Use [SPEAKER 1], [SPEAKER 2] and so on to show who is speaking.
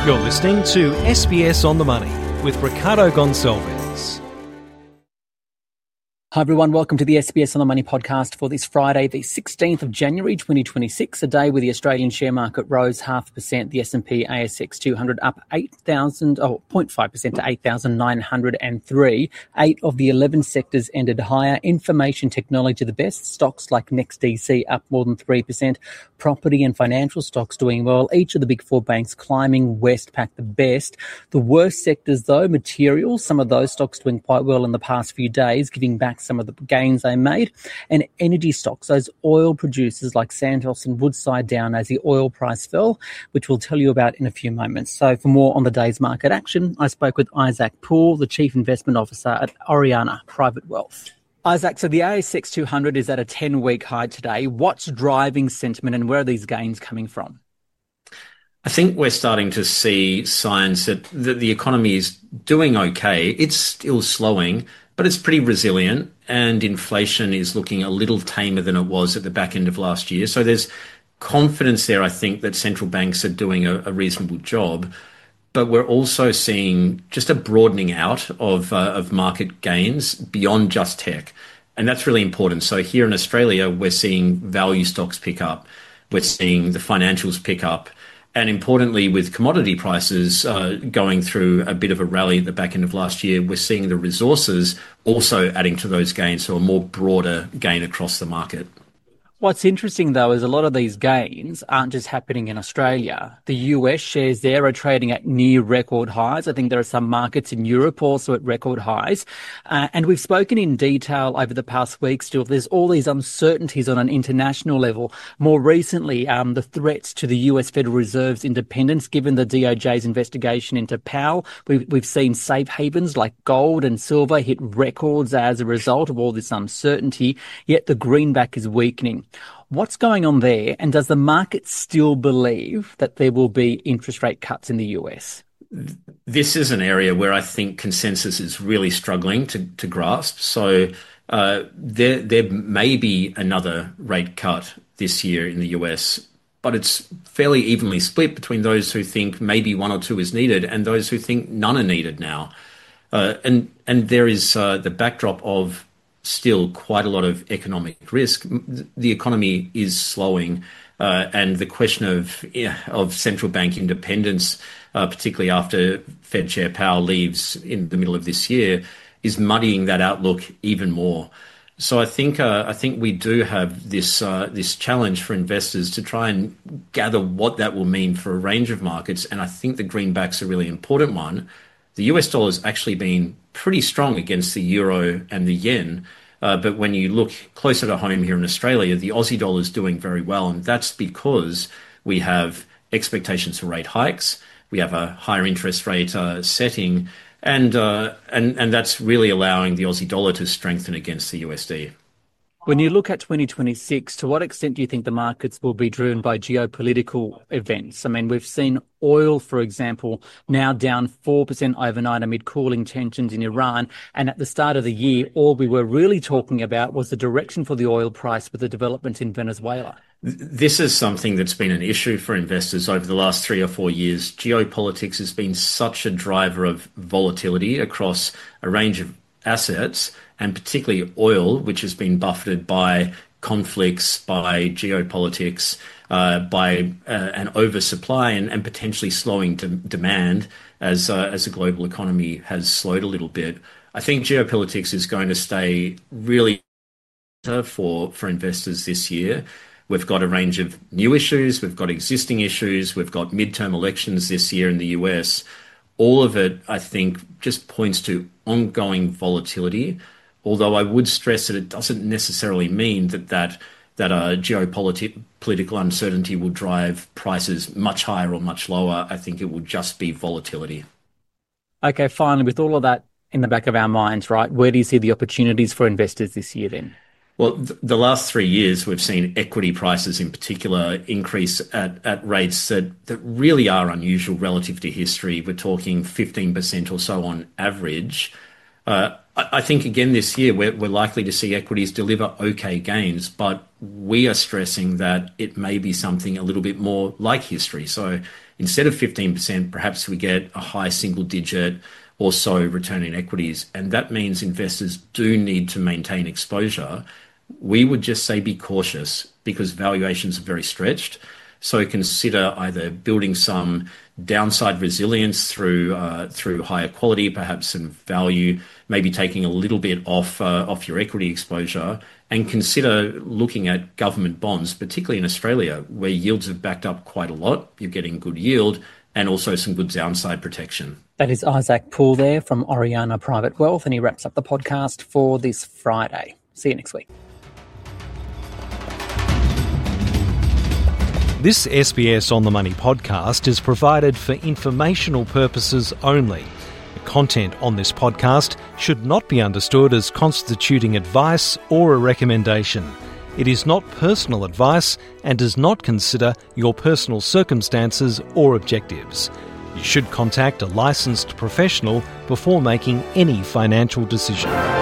[SPEAKER 1] You're listening to SBS On The Money with Ricardo Gonçalves.
[SPEAKER 2] Hi everyone, welcome to the SBS On The Money podcast for this Friday, the 16th of January 2026, a day where the Australian share market rose 0.5%, the S&P ASX 200 up 0.5% to 8,903. 8 of the 11 sectors ended higher. Information technology the best, stocks like NextDC up more than 3%, property and financial stocks doing well, each of the big four banks climbing, Westpac the best. The worst sectors though, materials, some of those stocks doing quite well in the past few days, giving back some of the gains they made, and energy stocks, those oil producers like Santos and Woodside down as the oil price fell, which we'll tell you about in a few moments. So for more on the day's market action, I spoke with Isaac Poole, the Chief Investment Officer at Oriana Private Wealth. Isaac, so the ASX 200 is at a 10-week high today. What's driving sentiment and where are these gains coming from?
[SPEAKER 3] I think we're starting to see signs that the economy is doing okay. It's still slowing, but it's pretty resilient, and inflation is looking a little tamer than it was at the back end of last year. So there's confidence there, I think, that central banks are doing a reasonable job. But we're also seeing just a broadening out of market gains beyond just tech. And that's really important. So here in Australia, we're seeing value stocks pick up. We're seeing the financials pick up. And importantly, with commodity prices going through a bit of a rally at the back end of last year, we're seeing the resources also adding to those gains, so a more broader gain across the market.
[SPEAKER 2] What's interesting, though, is a lot of these gains aren't just happening in Australia. The US shares there are trading at near record highs. I think there are some markets in Europe also at record highs. And we've spoken in detail over the past week still. There's all these uncertainties on an international level. More recently, the threats to the US Federal Reserve's independence, given the DOJ's investigation into Powell. We've seen safe havens like gold and silver hit records as a result of all this uncertainty, yet the greenback is weakening. What's going on there, and does the market still believe that there will be interest rate cuts in the US?
[SPEAKER 3] This is an area where I think consensus is really struggling to grasp. So there may be another rate cut this year in the US, but it's fairly evenly split between those who think maybe one or two is needed and those who think none are needed now. And there is the backdrop of still quite a lot of economic risk. The economy is slowing, and the question of central bank independence, particularly after Fed Chair Powell leaves in the middle of this year, is muddying that outlook even more. So I think we do have this challenge for investors to try and gather what that will mean for a range of markets, and I think the greenback's a really important one. The US dollar has actually been pretty strong against the euro and the yen. But when you look closer to home here in Australia, the Aussie dollar is doing very well. And that's because we have expectations for rate hikes. We have a higher interest rate setting. And that's really allowing the Aussie dollar to strengthen against the USD.
[SPEAKER 2] When you look at 2026, to what extent do you think the markets will be driven by geopolitical events? I mean, we've seen oil, for example, now down 4% overnight amid cooling tensions in Iran. And at the start of the year, all we were really talking about was the direction for the oil price with the developments in Venezuela.
[SPEAKER 3] This is something that's been an issue for investors over the last 3 or 4 years. Geopolitics has been such a driver of volatility across a range of assets, and particularly oil, which has been buffeted by conflicts, by geopolitics, by an oversupply and potentially slowing demand as the global economy has slowed a little bit. I think geopolitics is going to stay really for investors this year. We've got a range of new issues, we've got existing issues, we've got midterm elections this year in the US. All of it, I think, just points to ongoing volatility, although I would stress that it doesn't necessarily mean that geopolitical uncertainty will drive prices much higher or much lower. I think it will just be volatility.
[SPEAKER 2] Okay, finally, with all of that in the back of our minds, right, where do you see the opportunities for investors this year then?
[SPEAKER 3] Well, the last 3 years, we've seen equity prices in particular increase at rates that really are unusual relative to history. We're talking 15% or so on average. I I think, again, this year we're likely to see equities deliver okay gains, but we are stressing that it may be something a little bit more like history. So instead of 15%, perhaps we get a high single digit or so return in equities. And that means investors do need to maintain exposure. We would just say be cautious because valuations are very stretched. So consider either building some downside resilience through higher quality, perhaps some value, maybe taking a little bit off your equity exposure, and consider looking at government bonds, particularly in Australia, where yields have backed up quite a lot. You're getting good yield and also some good downside protection.
[SPEAKER 2] That is Isaac Poole there from Oriana Private Wealth, and he wraps up the podcast for this Friday. See you next week.
[SPEAKER 1] This SBS On The Money podcast is provided for informational purposes only. The content on this podcast should not be understood as constituting advice or a recommendation. It is not personal advice and does not consider your personal circumstances or objectives. You should contact a licensed professional before making any financial decision.